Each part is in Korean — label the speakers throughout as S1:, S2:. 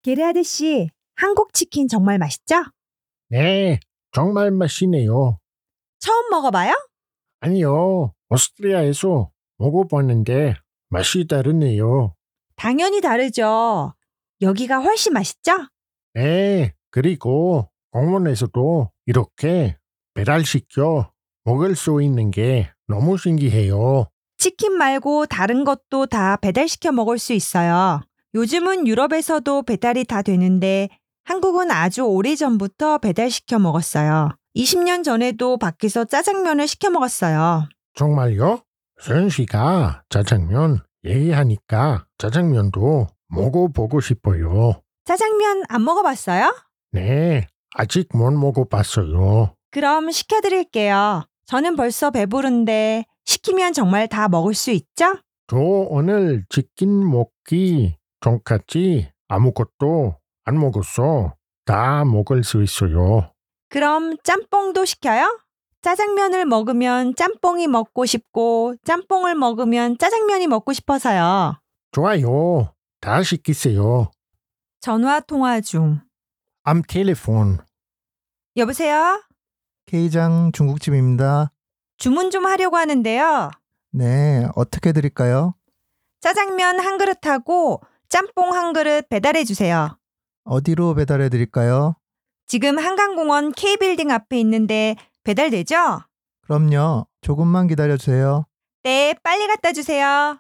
S1: 게르하드 씨, 한국 치킨 정말 맛있죠?
S2: 네, 정말 맛있네요.
S1: 처음 먹어봐요?
S2: 아니요, 오스트리아에서 먹어봤는데 맛이 다르네요.
S1: 당연히 다르죠. 여기가 훨씬 맛있죠?
S2: 네, 그리고 공원에서도 이렇게 배달시켜 먹을 수 있는 게 너무 신기해요.
S1: 치킨 말고 다른 것도 다 배달시켜 먹을 수 있어요. 요즘은 유럽에서도 배달이 다 되는데 한국은 아주 오래전부터 배달시켜 먹었어요. 20년 전에도 밖에서 짜장면을 시켜 먹었어요.
S2: 정말요? 서연 씨가 짜장면 얘기하니까 짜장면도 먹어보고 싶어요.
S1: 짜장면 안 먹어봤어요?
S2: 네, 아직 못 먹어봤어요.
S1: 그럼 시켜드릴게요. 저는 벌써 배부른데 시키면 정말 다 먹을 수 있죠?
S2: 저 오늘 치킨 먹기 전까지 아무것도 안 먹었어. 다 먹을 수 있어요.
S1: 그럼 짬뽕도 시켜요? 짜장면을 먹으면 짬뽕이 먹고 싶고 짬뽕을 먹으면 짜장면이 먹고 싶어서요.
S2: 좋아요. 다 시키세요.
S1: 전화 통화 중.
S2: Am Telefon.
S1: 여보세요?
S3: K장 중국집입니다.
S1: 주문 좀 하려고 하는데요.
S3: 네, 어떻게 드릴까요?
S1: 짜장면 한 그릇하고 짬뽕 한 그릇 배달해 주세요.
S3: 어디로 배달해 드릴까요?
S1: 지금 한강공원 K빌딩 앞에 있는데 배달되죠?
S3: 그럼요. 조금만 기다려 주세요.
S1: 네, 빨리 갖다 주세요.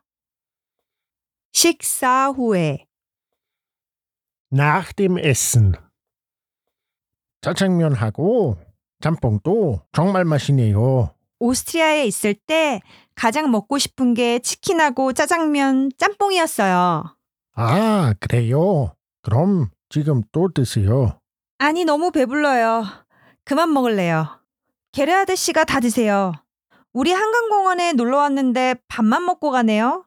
S1: 식사 후에.
S2: Nach dem Essen. 짜장면하고 짬뽕도 정말 맛있네요.
S1: 오스트리아에 있을 때 가장 먹고 싶은 게 치킨하고 짜장면, 짬뽕이었어요.
S2: 아, 그래요? 그럼 지금 또 드세요.
S1: 아니, 너무 배불러요. 그만 먹을래요. 게르하드 씨가 다 드세요. 우리 한강공원에 놀러 왔는데 밥만 먹고 가네요.